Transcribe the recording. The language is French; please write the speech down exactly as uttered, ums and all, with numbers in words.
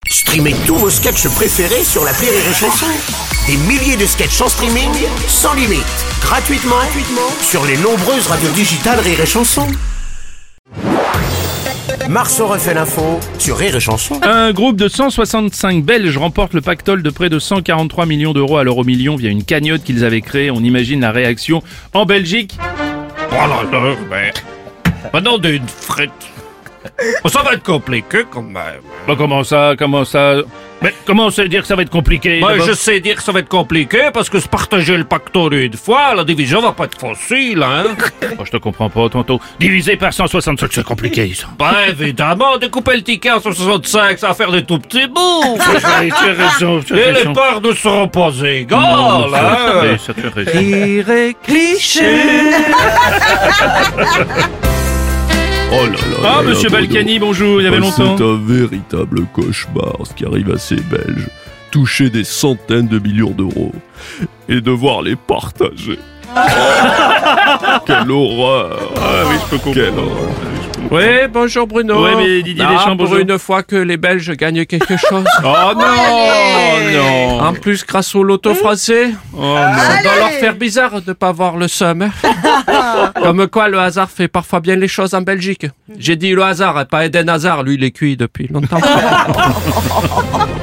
Streamez tous vos sketchs préférés sur l'appli Rire et Chanson. Des milliers de sketchs en streaming, sans limite, gratuitement, gratuitement sur les nombreuses radios digitales Rire et Chanson. Marceau refait l'info sur Rire et Chanson. Un groupe de cent soixante-cinq Belges remporte le pactole de près de cent quarante-trois millions d'euros à l'euro million via une cagnotte qu'ils avaient créée. On imagine la réaction en Belgique. Oh là là, mais... Maintenant d'une frette. Ça va être compliqué quand même. Bah comment ça, comment ça... Mais comment ça veut dire que ça va être compliqué? Bah, je sais dire que ça va être compliqué parce que se partager le pactole une fois, la division va pas être facile, hein. Oh, je te comprends pas, tonton. Divisé par cent soixante-cinq, c'est compliqué, ça. Bah évidemment, découper le ticket en cent soixante-cinq, ça va faire des tout petits bouts. Oui, tu as raison, tu as Et raison. les parts ne seront pas égales, Non, ça, hein. oui, ça, tu as raison. Rire et cliché. Oh là là Ah, là monsieur là, Balkany, bonjour, il y avait Ah, longtemps. C'est un véritable cauchemar ce qui arrive à ces Belges. Toucher des centaines de millions d'euros et devoir les partager. Quelle horreur! Ah oui, je peux comprendre. Quelle horreur! Oui, bonjour Bruno. Ouais, mais Didier Ah, Deschamps, pour bonjour. une fois que les Belges gagnent quelque chose. Oh non, non. En plus, grâce au loto français, Oh non. ça doit leur faire bizarre de pas voir le seum. hein. Comme quoi, le hasard fait parfois bien les choses en Belgique. J'ai dit le hasard, et pas Eden Hazard. Lui, il est cuit depuis longtemps.